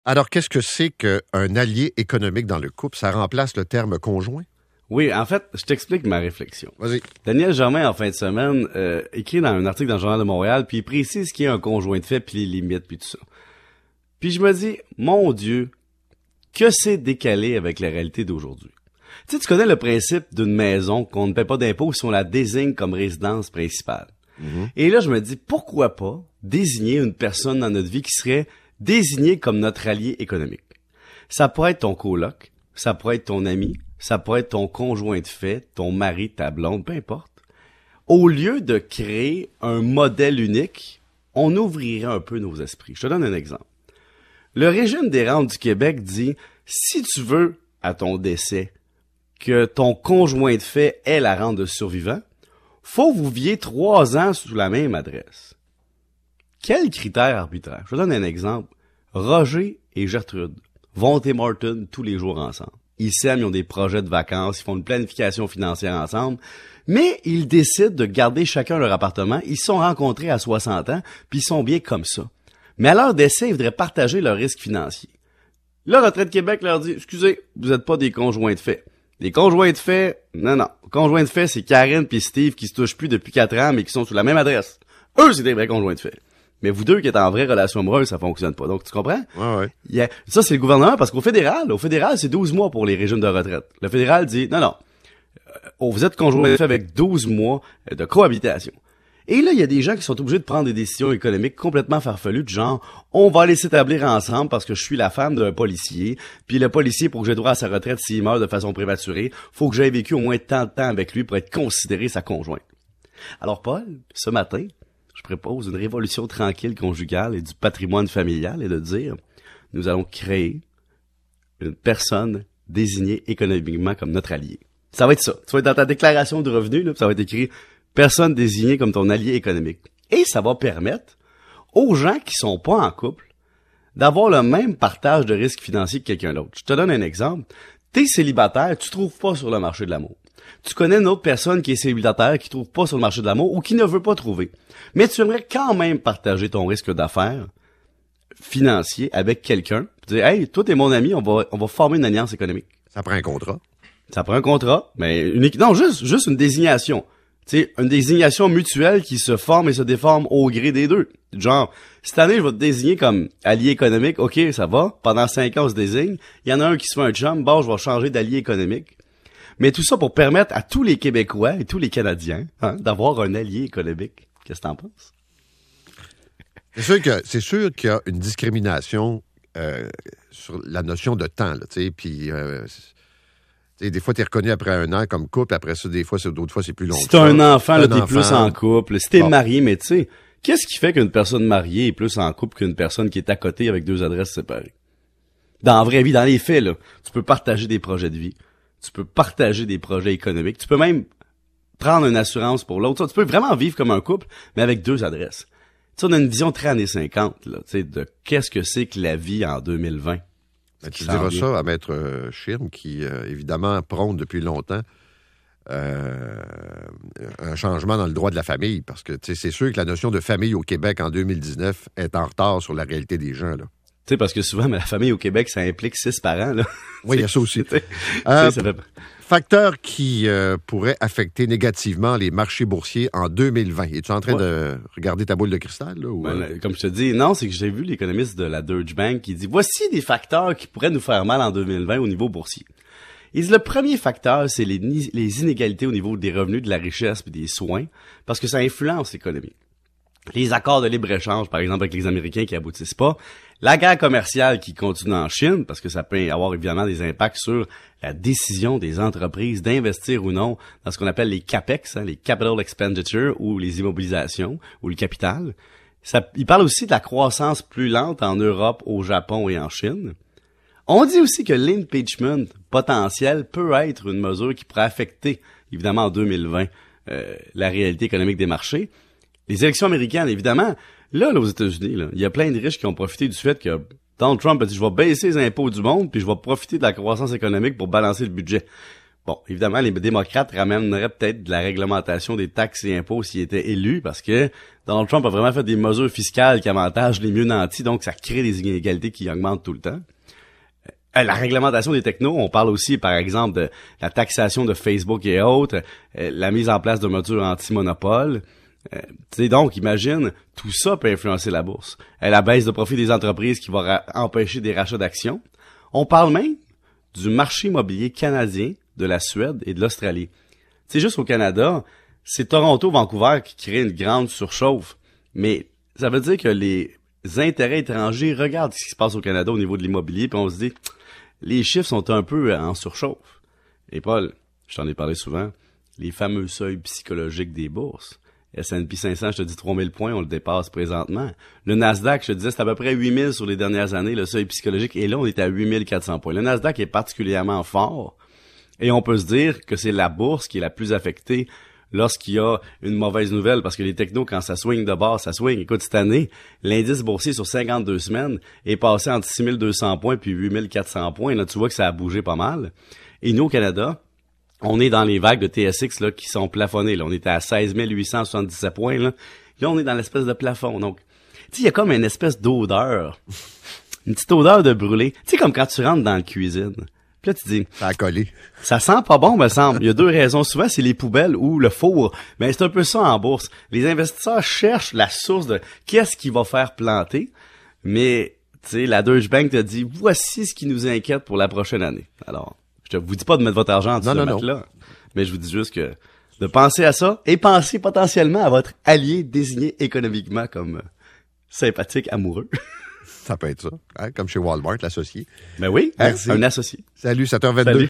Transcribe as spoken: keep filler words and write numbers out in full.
Alors, qu'est-ce que c'est qu'un allié économique dans le couple? Ça remplace le terme conjoint? Oui, en fait, je t'explique ma réflexion. Vas-y. Daniel Germain, en fin de semaine, euh, écrit dans un article dans le Journal de Montréal, puis il précise ce qu'est un conjoint de fait, puis les limites, puis tout ça. Puis je me dis, mon Dieu, que c'est décalé avec la réalité d'aujourd'hui. Tu sais, tu connais le principe d'une maison qu'on ne paie pas d'impôts si on la désigne comme résidence principale. Mm-hmm. Et là, je me dis, pourquoi pas désigner une personne dans notre vie qui serait désignée comme notre allié économique? Ça pourrait être ton coloc, ça pourrait être ton ami, ça pourrait être ton conjoint de fait, ton mari, ta blonde, peu importe. Au lieu de créer un modèle unique, on ouvrirait un peu nos esprits. Je te donne un exemple. Le régime des rentes du Québec dit, si tu veux, à ton décès, que ton conjoint de fait ait la rente de survivant, faut vous viviez trois ans sous la même adresse. Quel critère arbitraire? Je te donne un exemple. Roger et Gertrude vont au Tim Hortons tous les jours ensemble. Ils s'aiment, ils ont des projets de vacances, ils font une planification financière ensemble, mais ils décident de garder chacun leur appartement. Ils se sont rencontrés à soixante ans, puis ils sont bien comme ça. Mais à leur décès, ils voudraient partager leurs risques financiers. Le Retraite Québec leur dit, excusez, vous n'êtes pas des conjoints de fait. Les conjoints de fait, non, non. Conjoints de fait, c'est Karine puis Steve qui se touchent plus depuis quatre ans, mais qui sont sous la même adresse. Eux, c'est des vrais conjoints de fait. Mais vous deux qui êtes en vraie relation amoureuse, ça fonctionne pas. Donc, tu comprends? Ouais, ouais. Il y a, ça, c'est le gouvernement, parce qu'au fédéral, au fédéral, c'est douze mois pour les régimes de retraite. Le fédéral dit, non, non. Euh, vous êtes conjoint de fait avec douze mois de cohabitation. Et là, il y a des gens qui sont obligés de prendre des décisions économiques complètement farfelues, du genre, on va aller s'établir ensemble parce que je suis la femme d'un policier, puis le policier, pour que j'ai droit à sa retraite s'il meurt de façon prématurée, faut que j'aie vécu au moins tant de temps avec lui pour être considéré sa conjointe. Alors, Paul, ce matin, je propose une révolution tranquille conjugale et du patrimoine familial et de dire, nous allons créer une personne désignée économiquement comme notre allié. Ça va être ça. Tu vas être dans ta déclaration de revenus, là, ça va être écrit personne désignée comme ton allié économique. Et ça va permettre aux gens qui sont pas en couple d'avoir le même partage de risques financiers que quelqu'un d'autre. Je te donne un exemple. T'es célibataire, tu trouves pas sur le marché de l'amour. Tu connais une autre personne qui est célibataire, qui trouve pas sur le marché de l'amour ou qui ne veut pas trouver. Mais tu aimerais quand même partager ton risque d'affaires financier avec quelqu'un. Tu dis, hey, toi t'es mon ami, on va, on va former une alliance économique. Ça prend un contrat. Ça prend un contrat, mais une, non, juste, juste une désignation. Tu sais, une désignation mutuelle qui se forme et se déforme au gré des deux. Genre, cette année, je vais te désigner comme allié économique. OK, ça va. Pendant cinq ans, on se désigne. Il y en a un qui se fait un chum. Bon, je vais changer d'allié économique. Mais tout ça pour permettre à tous les Québécois et tous les Canadiens hein, d'avoir un allié économique. Qu'est-ce que t'en penses? C'est sûr que c'est sûr qu'il y a une discrimination euh, sur la notion de temps, là, tu sais, puis euh, des fois, t'es reconnu après un an comme couple, après ça, des fois, c'est, d'autres fois, c'est plus long. Si t'as un enfant, là, un t'es enfant. plus en couple. Si t'es bon. marié, mais tu sais, qu'est-ce qui fait qu'une personne mariée est plus en couple qu'une personne qui est à côté avec deux adresses séparées? Dans la vraie vie, dans les faits, là, tu peux partager des projets de vie. Tu peux partager des projets économiques. Tu peux même prendre une assurance pour l'autre. Tu peux vraiment vivre comme un couple, mais avec deux adresses. Tu sais, on a une vision très années cinquante, là, tu sais, de qu'est-ce que c'est que la vie en deux mille vingt. Ben, tu diras ça à Maître euh, Schirm, qui, euh, évidemment, prône depuis longtemps euh, un changement dans le droit de la famille, parce que c'est sûr que la notion de famille au Québec en deux mille dix-neuf est en retard sur la réalité des gens, là. Tu sais, parce que souvent, mais la famille au Québec, ça implique six parents, là. Oui, il y a ça aussi. Euh, ça fait... Facteur qui euh, pourrait affecter négativement les marchés boursiers en deux mille vingt. Es-tu en train ouais. de regarder ta boule de cristal, là? Ou... Ben, comme je te dis, non, c'est que j'ai vu l'économiste de la Deutsche Bank qui dit, voici des facteurs qui pourraient nous faire mal en deux mille vingt au niveau boursier. Il dit, le premier facteur, c'est les, les inégalités au niveau des revenus, de la richesse et des soins, parce que ça influence l'économie. Les accords de libre-échange, par exemple, avec les Américains qui aboutissent pas, la guerre commerciale qui continue en Chine, parce que ça peut avoir évidemment des impacts sur la décision des entreprises d'investir ou non dans ce qu'on appelle les CAPEX, hein, les Capital Expenditure, ou les immobilisations, ou le capital. Ça, il parle aussi de la croissance plus lente en Europe, au Japon et en Chine. On dit aussi que l'impeachment potentiel peut être une mesure qui pourrait affecter, évidemment, en deux mille vingt, euh, la réalité économique des marchés. Les élections américaines, évidemment, là, là aux États-Unis, là, il y a plein de riches qui ont profité du fait que Donald Trump a dit « Je vais baisser les impôts du monde, puis je vais profiter de la croissance économique pour balancer le budget. » Bon, évidemment, les démocrates ramèneraient peut-être de la réglementation des taxes et impôts s'ils étaient élus, parce que Donald Trump a vraiment fait des mesures fiscales qui avantagent les mieux nantis, donc ça crée des inégalités qui augmentent tout le temps. La réglementation des technos, on parle aussi, par exemple, de la taxation de Facebook et autres, la mise en place de mesures anti-monopole. Euh, tu sais, donc, imagine, tout ça peut influencer la bourse. La baisse de profit des entreprises qui va ra- empêcher des rachats d'actions. On parle même du marché immobilier canadien, de la Suède et de l'Australie. Tu sais, juste au Canada, c'est Toronto-Vancouver qui crée une grande surchauffe. Mais ça veut dire que les intérêts étrangers regardent ce qui se passe au Canada au niveau de l'immobilier, puis on se dit, les chiffres sont un peu en surchauffe. Et Paul, je t'en ai parlé souvent, les fameux seuils psychologiques des bourses. S and P cinq cents, je te dis trois mille points, on le dépasse présentement. Le Nasdaq, je te disais, c'est à peu près huit mille sur les dernières années, le seuil psychologique, et là, on est à huit mille quatre cents points. Le Nasdaq est particulièrement fort, et on peut se dire que c'est la bourse qui est la plus affectée lorsqu'il y a une mauvaise nouvelle, parce que les technos, quand ça swing de base, ça swing. Écoute, cette année, l'indice boursier sur cinquante-deux semaines est passé entre six mille deux cents points puis huit mille quatre cents points. Là, tu vois que ça a bougé pas mal. Et nous, au Canada, on est dans les vagues de T S X là qui sont plafonnées. Là, on était à seize mille huit cent soixante-dix-sept points. Là, là on est dans l'espèce de plafond. Donc, tu sais, il y a comme une espèce d'odeur, une petite odeur de brûlé. Tu sais, comme quand tu rentres dans la cuisine. Puis là, tu dis... Ça a collé. Ça sent pas bon, me semble. Il y a deux raisons. Souvent, c'est les poubelles ou le four. Mais c'est un peu ça en bourse. Les investisseurs cherchent la source de qu'est-ce qui va faire planter. Mais, tu sais, la Deutsche Bank te dit, voici ce qui nous inquiète pour la prochaine année. Alors, je vous dis pas de mettre votre argent en dessous de matelas, mais je vous dis juste que de penser à ça et penser potentiellement à votre allié désigné économiquement comme euh, sympathique, amoureux. Ça peut être ça, hein, comme chez Walmart, l'associé. Ben oui, hein, un associé. Salut, sept heures vingt-deux. Salut.